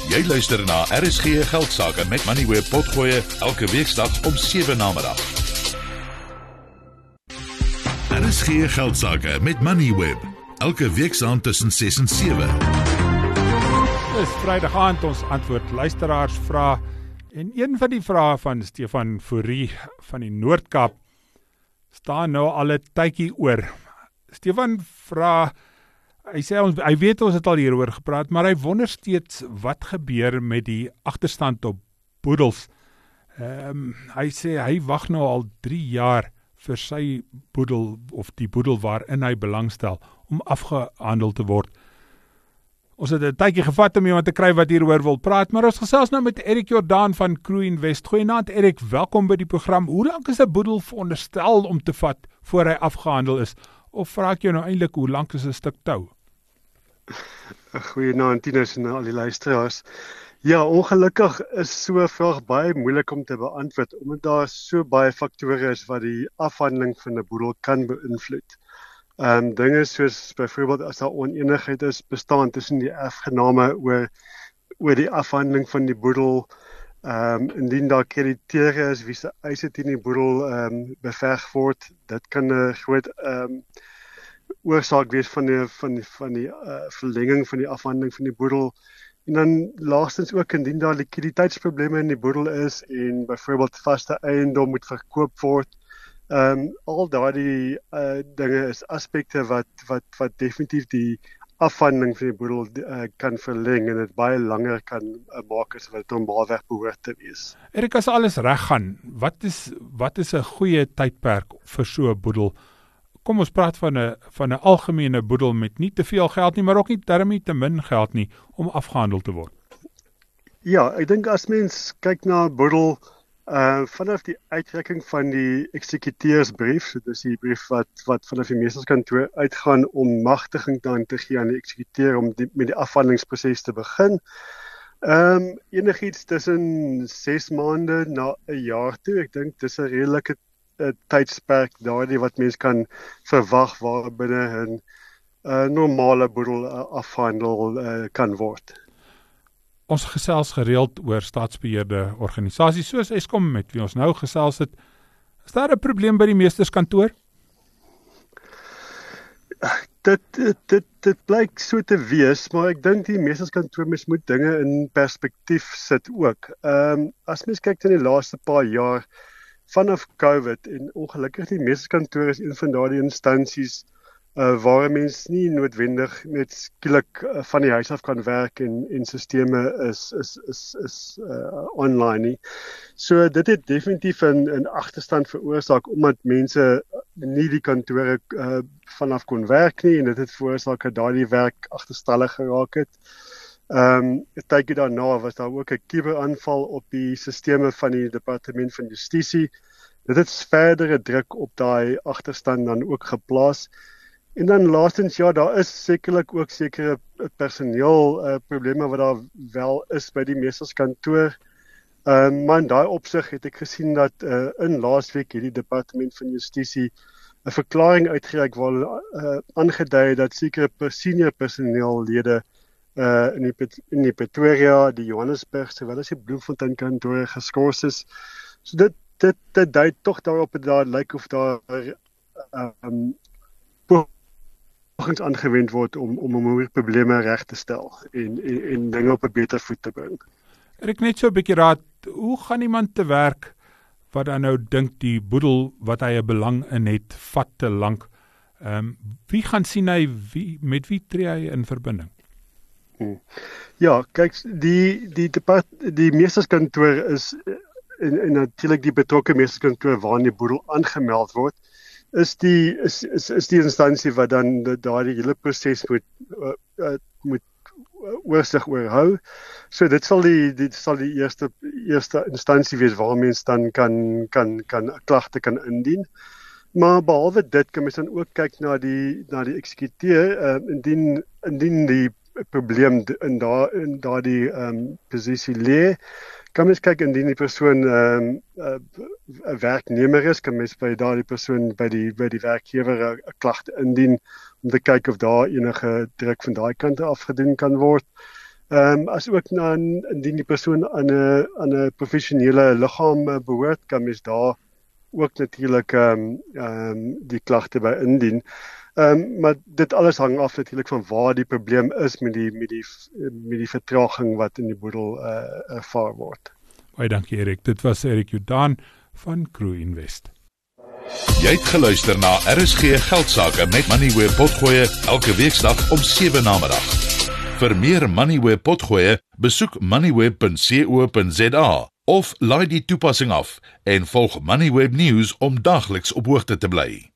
Jy luister na RSG Geldsaake met Moneyweb Potgoe elke weeksdag om 7 namiddag. RSG Geldsaake met Moneyweb elke weeksaand tussen 6 en 7. Dis Vrydag aand, ons antwoord luisteraars vrae en een van die vrae van Stefan Fourie van die Noord-Kaap staan nou al 'n tydjie oor. Stefan vra, hy weet ons het al hieroor gepraat, maar hy wonder steeds wat gebeur met die agterstand op boedels. Hy sê hy wag nou al 3 jaar vir sy boedel of die boedel waarin hy belangstel om afgehandel te word. Ons het 'n tydjie gevat om iemand te kry wat hieroor wil praat, maar ons gesels nou met Erik Jordaan van Crew Invest. Goeienaand Erik, welkom by die program. Hoe lank is 'n boedel veronderstel om te vat voor hy afgehandel is? Of vra ek jou nou eintlik hoe lank is 'n stuk tou? Goeienaand Tinus en al die luisteraars. Ja, ongelukkig is so 'n vraag baie moeilik om te beantwoord, omdat daar so baie faktore is wat die afhandeling van 'n boedel kan beïnvloed. Dinge soos byvoorbeeld as daar onenigheid is bestaan tussen die erfgename oor die afhandeling van die boedel, indien daar krediteure is wie se eise teen die boedel beveg word, dit kan 'n groot oorsaak wees van die verlenging van die afhandeling van die boedel. En dan laastens ook indien daar likwiditeitsprobleme in die boedel is en byvoorbeeld vaste eiendom moet verkoop word. Al daardie dinge is aspekte wat definitief die afhandeling van die boedel kan verleng en dit baie langer kan maak as wat dit normaalweg behoort te wees. Erik, as alles reg gaan, wat is 'n goeie tydperk vir so 'n boedel? Kom ons praat van 'n algemene boedel met nie te veel geld nie, maar ook nie darmie te min geld nie om afgehandel te word. Ja, ek dink as mens kyk na 'n boedel vanaf die uitreiking van die eksekuteursbrief, so dis die brief wat vanaf die meesterskantoor uitgaan om magtiging dan te gee aan die eksekuteur om met die afhandelingsproses te begin. Enigiets tussen 6 maande na 'n jaar toe, ek dink dis 'n redelike tydsperk daardie wat mens kan verwag waar binne 'n normale boedel afhandel kan word. Ons gesels gereeld oor staatsbeheerde organisasies soos Eskom met wie ons nou gesels het. Is daar 'n probleem by die meesterskantoor? Dit blyk so te wees, maar ek dink die meesterskantoor moet dinge in perspektief sit ook. As mens kyk in die laaste paar jaar vanaf COVID en ongelukkig die meesterskantoor is een van daardie instansies waar mens nie noodwendig net skielik van die huis af kan werk en sisteme is online nie. So dit het definitief 'n agterstand veroorsaak omdat mense nie die kantore vanaf kon werk nie en dit het veroorsaak dat daardie werk agterstallig geraak het. 'n Tydjie daarna was daar ook 'n kuberaanval op die sisteme van die Departement van Justisie. Dit het verdere druk op daai agterstand dan ook geplaas. En dan laastens, ja, daar is sekerlik ook sekere personeel probleme wat daar wel is by die meesterskantoor. Maar in daai opsig het ek gesien dat in laasweek hierdie Departement van Justisie 'n verklaring uitgereik waar aangedui dat sekere senior personeellede in die Pretoria, die Johannesburg, sowel as die Bloemfontein kantore geskort is. So dit dui tog daarop dat daar lyk of daar pogings aangewend word om hierdie probleme reg te stel en dinge op 'n beter voet te bring. Ek net so 'n bietjie raad, hoe gaan iemand te werk wat dan nou dink die boedel wat hy 'n belang in het vat te lank? Wie gaan sien hy, met wie tree hy in verbinding? Ja, kyk, die meesterskantoor is en natuurlik die betrokke meesterskantoor waarin die boedel aangemeld word, is die instansie wat dan daardie hele proses moet oorsig oorhou. So dit sal die eerste instansie wees waar mens dan kan klagte kan indien. Maar behalwe dit kan mens dan ook kyk na die eksekuteur indien die probleem in daardie posisie lê. Kan mens kyk indien die persoon 'n werknemer is, kan mens by daardie persoon by die werkgewer 'n klagte indien om te kyk of daar enige druk van daai kant af gedoen kan word. As ook indien die persoon aan 'n professionele liggaam behoort, kan mens daar ook natuurlik die klagte by indien. Maar dit alles hang af natuurlik van waar die probleem is met die vertraging wat in die boedel ervaar word. Baie dankie Erik. Dit was Erik Jordaan van Crew Invest. Jy het geluister na RSG Geldsaake met Moneyweb Potgoe elke weekdag om 7 namiddag. Vir meer Moneyweb Potgoe, besoek moneyweb.co.za of laai die toepassing af en volg Moneyweb News om dagliks op hoogte te bly.